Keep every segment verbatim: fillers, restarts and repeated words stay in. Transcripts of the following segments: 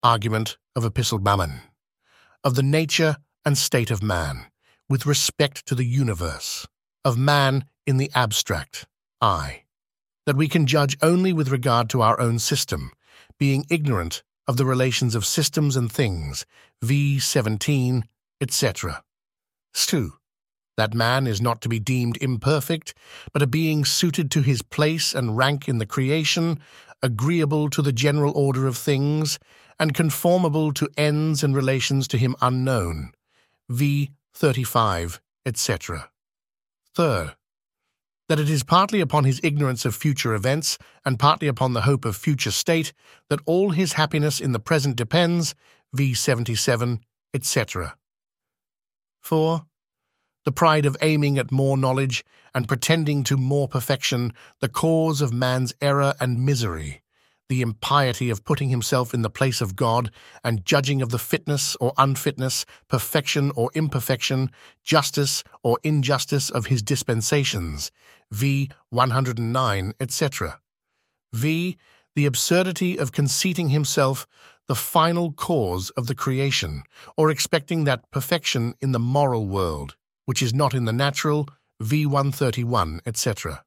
Argument of Epistle Mammon. Of the nature and state of man, with respect to the universe. Of man in the abstract, I. That we can judge only with regard to our own system, being ignorant of the relations of systems and things, v seventeen, et cetera. two. That man is not to be deemed imperfect, but a being suited to his place and rank in the creation, agreeable to the general order of things, and conformable to ends and relations to him unknown, v thirty-five, et cetera. Third, that it is partly upon his ignorance of future events and partly upon the hope of future state that all his happiness in the present depends, v seventy-seven, et cetera. Four, the pride of aiming at more knowledge and pretending to more perfection, the cause of man's error and misery, the impiety of putting himself in the place of God and judging of the fitness or unfitness, perfection or imperfection, justice or injustice of his dispensations, v one hundred nine, et cetera. V. The absurdity of conceiting himself the final cause of the creation, or expecting that perfection in the moral world, which is not in the natural, v one thirty-one, et cetera.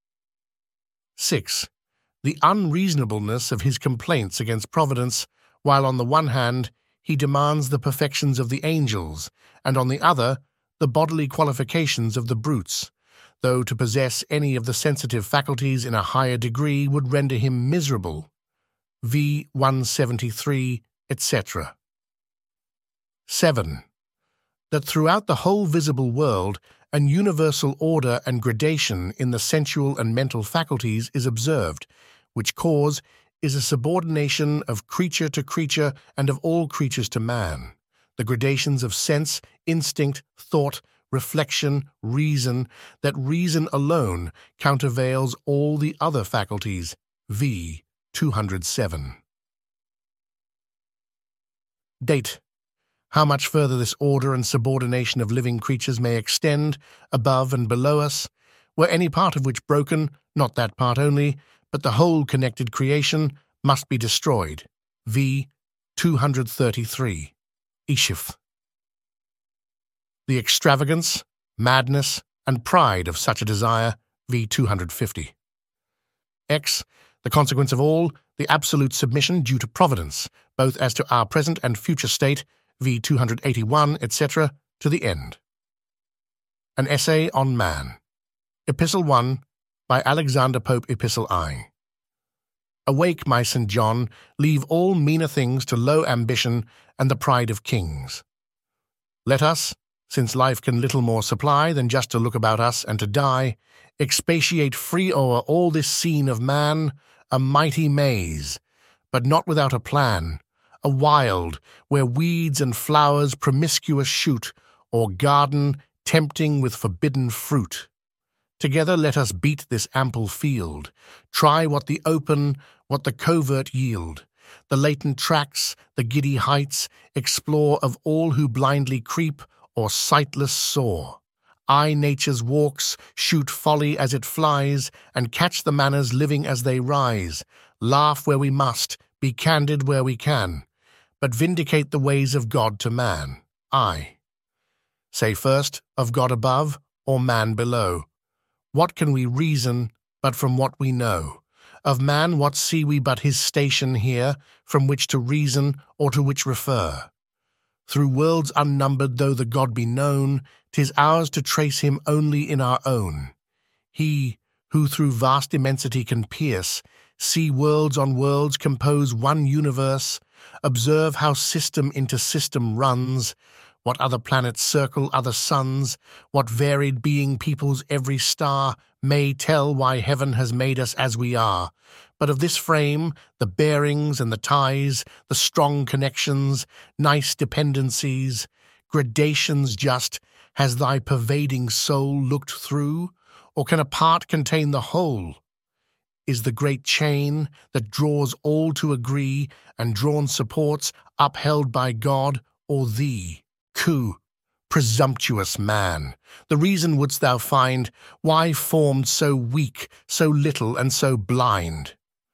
Six. The unreasonableness of his complaints against Providence, while on the one hand he demands the perfections of the angels, and on the other the bodily qualifications of the brutes, though to possess any of the sensitive faculties in a higher degree would render him miserable, v one seventy-three, et cetera. Seven. That throughout the whole visible world an universal order and gradation in the sensual and mental faculties is observed, which cause is a subordination of creature to creature and of all creatures to man, the gradations of sense, instinct, thought, reflection, reason, that reason alone countervails all the other faculties, v two hundred seven. Date. How much further this order and subordination of living creatures may extend, above and below us, were any part of which broken, not that part only, but the whole connected creation, must be destroyed, v two hundred thirty-three. Ishif. The extravagance, madness, and pride of such a desire, v two hundred fifty. X. The consequence of all, the absolute submission due to Providence, both as to our present and future state, v two hundred eighty-one, et cetera, to the end. An Essay on Man. Epistle one, by Alexander Pope Epistle I. Awake, my Saint John, leave all meaner things to low ambition and the pride of kings. Let us, since life can little more supply than just to look about us and to die, expatiate free o'er all this scene of man, a mighty maze, but not without a plan, a wild, where weeds and flowers promiscuous shoot, or garden tempting with forbidden fruit. Together let us beat this ample field, try what the open, what the covert yield, the latent tracks, the giddy heights, explore of all who blindly creep or sightless soar. Eye nature's walks, shoot folly as it flies, and catch the manners living as they rise, laugh where we must, be candid where we can, but vindicate the ways of God to man. I. Say first, of God above, or man below. What can we reason but from what we know? Of man what see we but his station here, from which to reason or to which refer? Through worlds unnumbered though the God be known, 'tis ours to trace him only in our own. He, who through vast immensity can pierce, see worlds on worlds compose one universe, observe how system into system runs, what other planets circle other suns, what varied being peoples every star, may tell why heaven has made us as we are. But of this frame, the bearings and the ties, the strong connections, nice dependencies, gradations just, has thy pervading soul looked through, or can a part contain the whole? Is the great chain that draws all to agree and drawn supports upheld by God or thee? Coup, presumptuous man, the reason wouldst thou find, why formed so weak, so little, and so blind?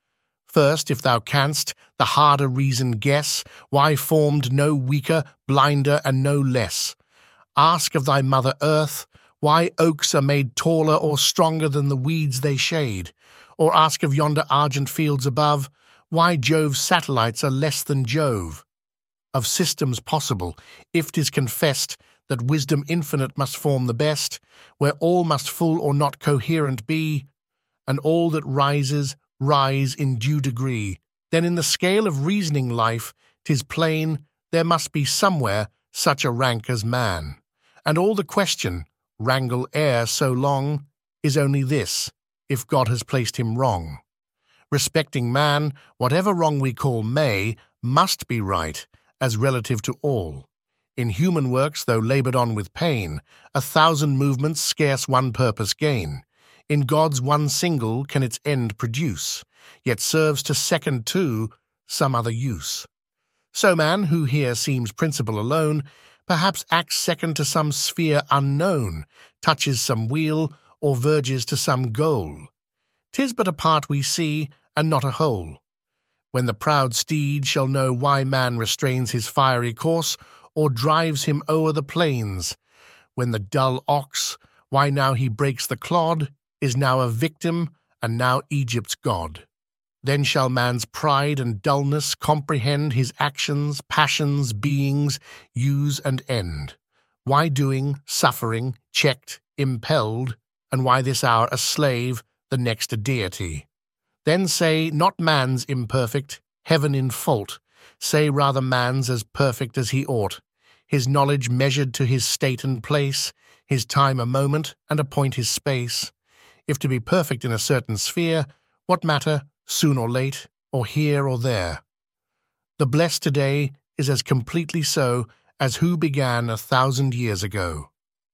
First, if thou canst, the harder reason guess, why formed no weaker, blinder, and no less. Ask of thy mother earth, why oaks are made taller or stronger than the weeds they shade, or ask of yonder argent fields above, why Jove's satellites are less than Jove. Of systems possible, if 'tis confessed that wisdom infinite must form the best, where all must full or not coherent be, and all that rises, rise in due degree, then in the scale of reasoning life 'tis plain there must be somewhere such a rank as man. And all the question, wrangle e'er so long, is only this, if God has placed him wrong. Respecting man, whatever wrong we call may, must be right, as relative to all. In human works, though laboured on with pain, a thousand movements scarce one purpose gain. In God's one single can its end produce, yet serves to second to some other use. So man, who here seems principle alone, perhaps acts second to some sphere unknown, touches some wheel, or verges to some goal. 'Tis but a part we see, and not a whole. When the proud steed shall know why man restrains his fiery course, or drives him o'er the plains, when the dull ox, why now he breaks the clod, is now a victim, and now Egypt's god. Then shall man's pride and dullness comprehend his actions, passions, beings, use and end. Why doing, suffering, checked, impelled, and why this hour a slave, the next a deity. Then say, not man's imperfect, heaven in fault, say rather man's as perfect as he ought, his knowledge measured to his state and place, his time a moment, and appoint his space. If to be perfect in a certain sphere, what matter, soon or late, or here or there? The blessed today is as completely so as who began a thousand years ago.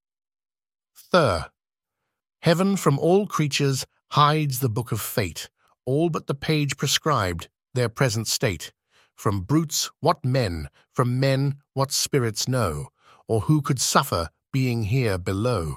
Third, heaven from all creatures hides the book of fate, all but the page prescribed, their present state. From brutes what men, from men what spirits know, or who could suffer being here below.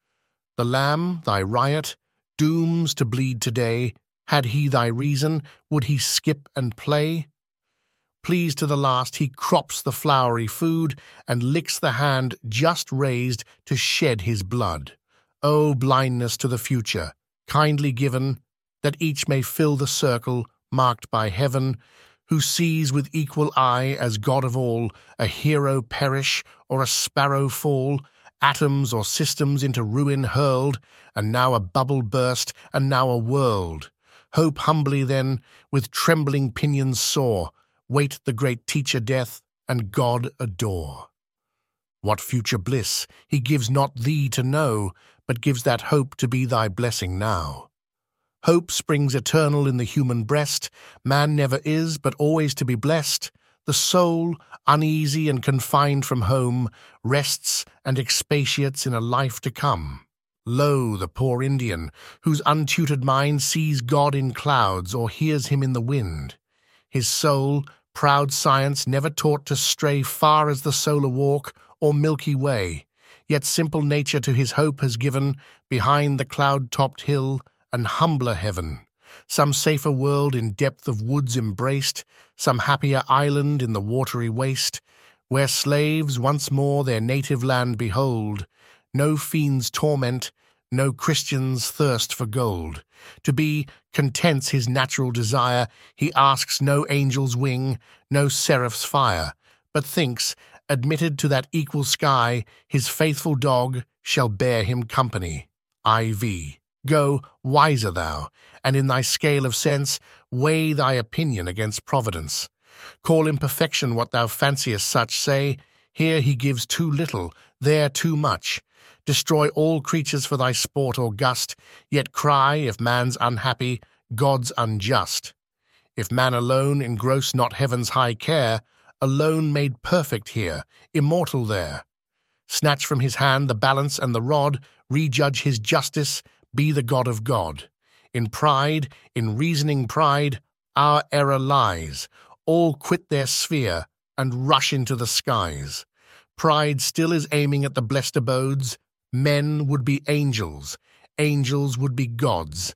The lamb, thy riot, dooms to bleed today. Had he thy reason, would he skip and play? Pleased to the last, he crops the flowery food, and licks the hand just raised to shed his blood. O blindness to the future, kindly given, that each may fill the circle marked by heaven, who sees with equal eye as God of all a hero perish or a sparrow fall, atoms or systems into ruin hurled, and now a bubble burst, and now a world. Hope humbly then, with trembling pinions soar, wait the great teacher death, and God adore. What future bliss he gives not thee to know, but gives that hope to be thy blessing now. Hope springs eternal in the human breast, man never is, but always to be blessed. The soul, uneasy and confined from home, rests and expatiates in a life to come. Lo, the poor Indian, whose untutored mind sees God in clouds or hears him in the wind. His soul, proud science, never taught to stray far as the solar walk or Milky Way, yet simple nature to his hope has given, behind the cloud-topped hill, an humbler heaven, some safer world in depth of woods embraced, some happier island in the watery waste, where slaves once more their native land behold, no fiend's torment, no Christian's thirst for gold. To be contents his natural desire, he asks no angel's wing, no seraph's fire, but thinks, admitted to that equal sky, his faithful dog shall bear him company. I V Go, wiser thou, and in thy scale of sense weigh thy opinion against providence. Call imperfection what thou fanciest such, say, here he gives too little, there too much. Destroy all creatures for thy sport or gust, yet cry, if man's unhappy, God's unjust. If man alone engross not heaven's high care, alone made perfect here, immortal there. Snatch from his hand the balance and the rod, rejudge his justice, be the God of God. In pride, in reasoning pride, our error lies. All quit their sphere and rush into the skies. Pride still is aiming at the blessed abodes. Men would be angels, angels would be gods.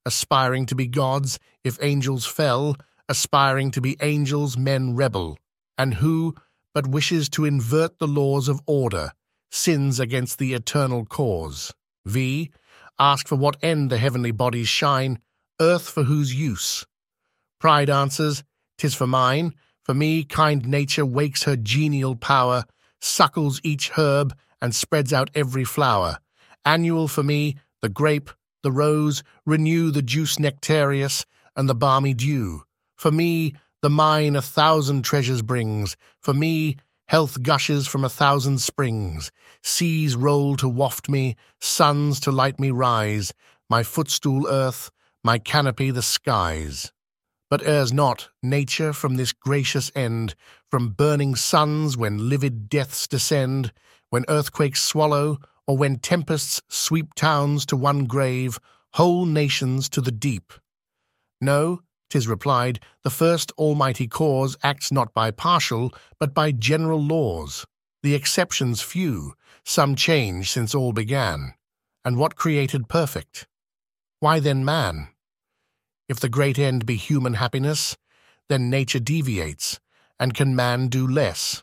aspiring to be gods, if angels fell, aspiring to be angels, men rebel. And who but wishes to invert the laws of order, sins against the eternal cause. V. Ask for what end the heavenly bodies shine, earth for whose use? Pride answers, 'Tis for mine, for me kind nature wakes her genial power, suckles each herb and spreads out every flower. Annual for me, the grape, the rose, renew the juice nectareous and the balmy dew. For me, the mine a thousand treasures brings. For me, health gushes from a thousand springs. Seas roll to waft me, suns to light me rise. My footstool earth, my canopy the skies. But errs not nature from this gracious end, from burning suns when livid deaths descend, when earthquakes swallow, or when tempests sweep towns to one grave, whole nations to the deep. No, 'tis replied, the first almighty cause acts not by partial, but by general laws. The exceptions few, some change since all began. And what created perfect? Why then man? If the great end be human happiness, then nature deviates, and can man do less?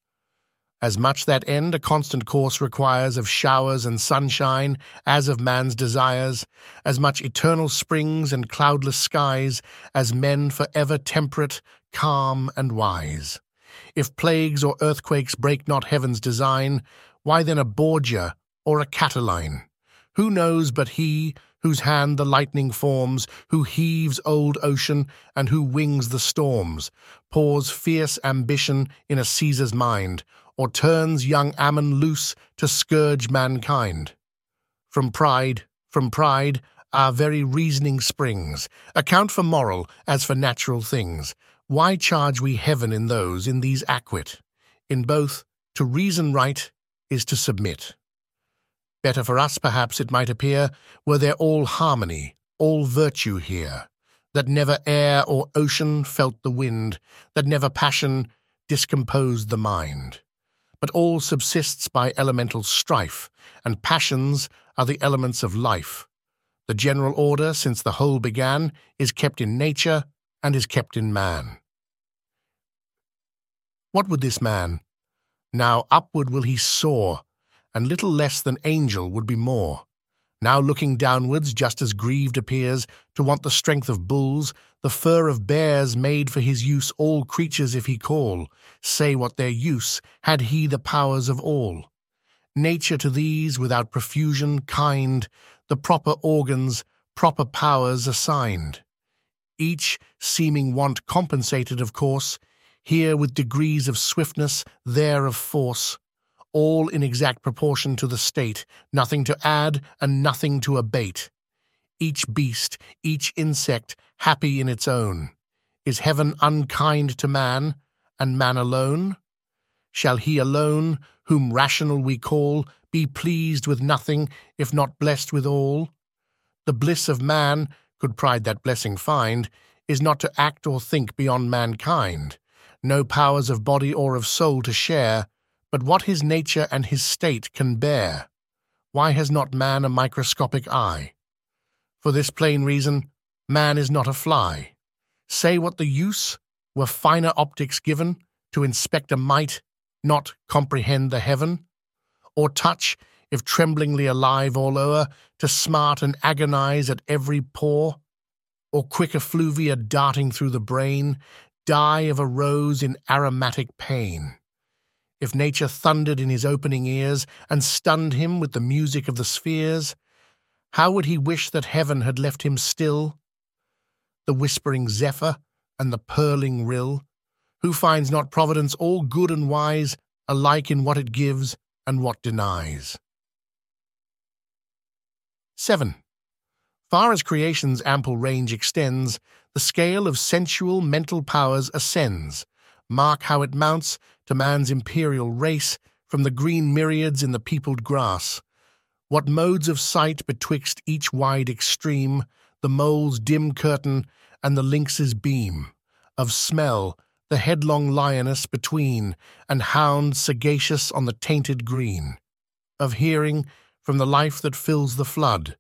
As much that end a constant course requires of showers and sunshine as of man's desires, as much eternal springs and cloudless skies as men for ever temperate, calm, and wise. If plagues or earthquakes break not heaven's design, why then a Borgia or a Catiline? Who knows but he, whose hand the lightning forms, who heaves old ocean, and who wings the storms, pours fierce ambition in a Caesar's mind, or turns young Ammon loose to scourge mankind? From pride, from pride, our very reasoning springs. Account for moral as for natural things. Why charge we heaven in those, in these acquit? In both, to reason right is to submit. Better for us, perhaps, it might appear, were there all harmony, all virtue here, that never air or ocean felt the wind, that never passion discomposed the mind. But all subsists by elemental strife, and passions are the elements of life. The general order, since the whole began, is kept in nature and is kept in man. What would this man? Now upward will he soar, and little less than angel would be more. Now looking downwards, just as grieved appears, to want the strength of bulls, the fur of bears made for his use all creatures if he call, say what their use, had he the powers of all. Nature to these, without profusion, kind, the proper organs, proper powers assigned. Each seeming want compensated, of course, here with degrees of swiftness, there of force, all in exact proportion to the state, nothing to add and nothing to abate. Each beast, each insect, happy in its own. Is heaven unkind to man, and man alone? Shall he alone, whom rational we call, be pleased with nothing, if not blessed with all? The bliss of man, could pride that blessing find, is not to act or think beyond mankind, no powers of body or of soul to share, but what his nature and his state can bear. Why has not man a microscopic eye? For this plain reason, man is not a fly. Say what the use, were finer optics given, to inspect a might, not comprehend the heaven? Or touch, if tremblingly alive all o'er, to smart and agonize at every pore? Or quick effluvia darting through the brain, die of a rose in aromatic pain? If nature thundered in his opening ears, and stunned him with the music of the spheres, how would he wish that heaven had left him still? The whispering zephyr and the purling rill, who finds not providence all good and wise, alike in what it gives and what denies? seven. Far as creation's ample range extends, the scale of sensual mental powers ascends. Mark how it mounts to man's imperial race from the green myriads in the peopled grass. What modes of sight betwixt each wide extreme, the mole's dim curtain and the lynx's beam, of smell, the headlong lioness between, and hound sagacious on the tainted green, of hearing, from the life that fills the flood,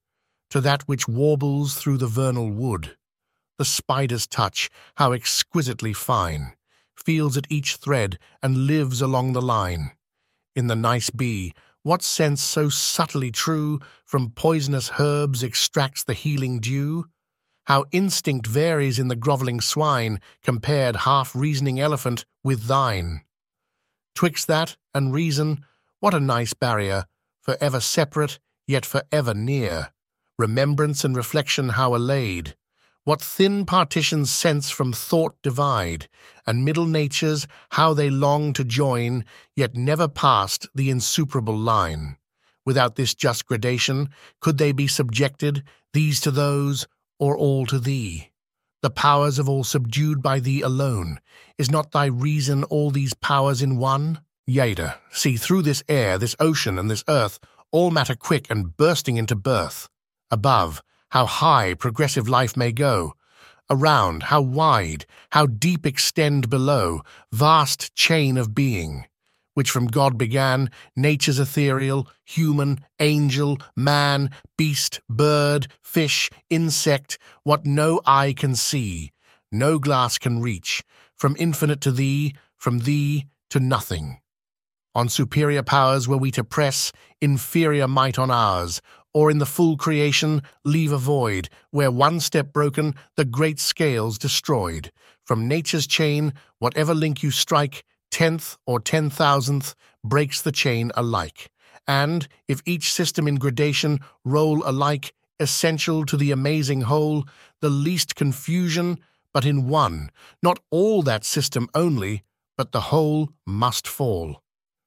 to that which warbles through the vernal wood. The spider's touch, how exquisitely fine, feels at each thread and lives along the line. In the nice bee, what sense so subtly true from poisonous herbs extracts the healing dew? How instinct varies in the grovelling swine, compared half-reasoning elephant with thine. Twixt that and reason, what a nice barrier, for ever separate, yet for ever near. Remembrance and reflection how allayed. What thin partitions sense from thought divide, and middle natures how they long to join, yet never past the insuperable line. Without this just gradation, could they be subjected, these to those, or all to thee? The powers of all subdued by thee alone. Is not thy reason all these powers in one? Yea, see through this air, this ocean, and this earth, all matter quick and bursting into birth. Above, how high progressive life may go. Around, how wide, how deep extend below, vast chain of being, which from God began, nature's ethereal, human, angel, man, beast, bird, fish, insect, what no eye can see, no glass can reach, from infinite to thee, from thee to nothing. On superior powers were we to press, inferior might on ours, or in the full creation leave a void, where one step broken, the great scales destroyed. From nature's chain, whatever link you strike, tenth or ten thousandth, breaks the chain alike. And, if each system in gradation roll alike, essential to the amazing whole, the least confusion, but in one, not all that system only, but the whole must fall.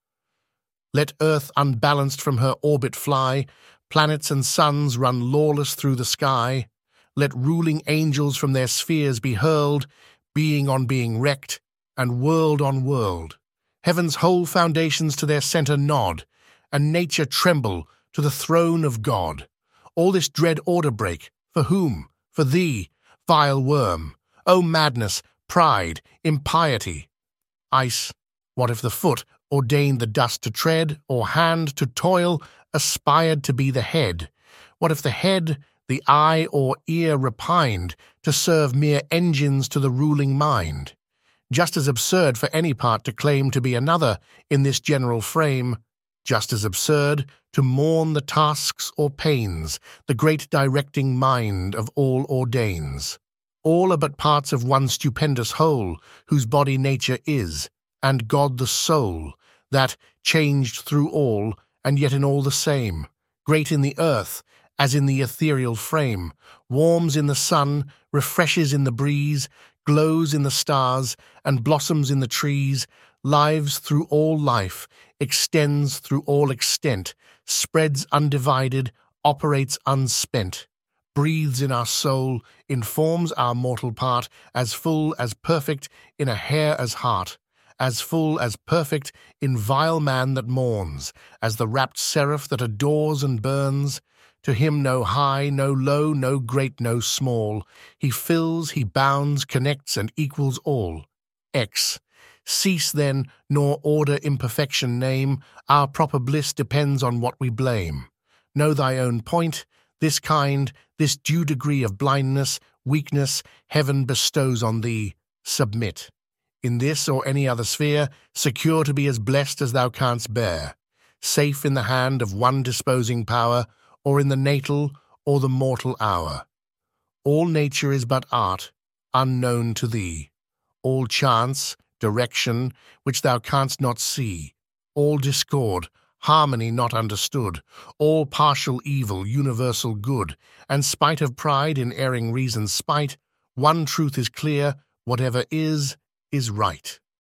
Let earth unbalanced from her orbit fly, planets and suns run lawless through the sky. Let ruling angels from their spheres be hurled, being on being wrecked, and world on world. Heaven's whole foundations to their centre nod, and nature tremble to the throne of God. All this dread order break, for whom? For thee, vile worm. O madness, pride, impiety. Ice, what if the foot ordained the dust to tread, or hand to toil, aspired to be the head? What if the head, the eye or ear repined, to serve mere engines to the ruling mind? Just as absurd for any part to claim to be another in this general frame, just as absurd to mourn the tasks or pains the great directing mind of all ordains. All are but parts of one stupendous whole, whose body nature is, and God the soul, that, changed through all, and yet in all the same, great in the earth, as in the ethereal frame, warms in the sun, refreshes in the breeze, glows in the stars, and blossoms in the trees, lives through all life, extends through all extent, spreads undivided, operates unspent, breathes in our soul, informs our mortal part, as full as perfect in a hair as heart, as full as perfect in vile man that mourns, as the rapt seraph that adores and burns. To him no high, no low, no great, no small. He fills, he bounds, connects, and equals all. X. Cease then, nor order imperfection name. Our proper bliss depends on what we blame. Know thy own point. This kind, this due degree of blindness, weakness, heaven bestows on thee. Submit. In this or any other sphere, secure to be as blessed as thou canst bear. Safe in the hand of one disposing power, or in the natal or the mortal hour. All nature is but art, unknown to thee. All chance, direction, which thou canst not see. All discord, harmony not understood. All partial evil, universal good. And spite of pride in erring reason's spite, one truth is clear, whatever is, is right.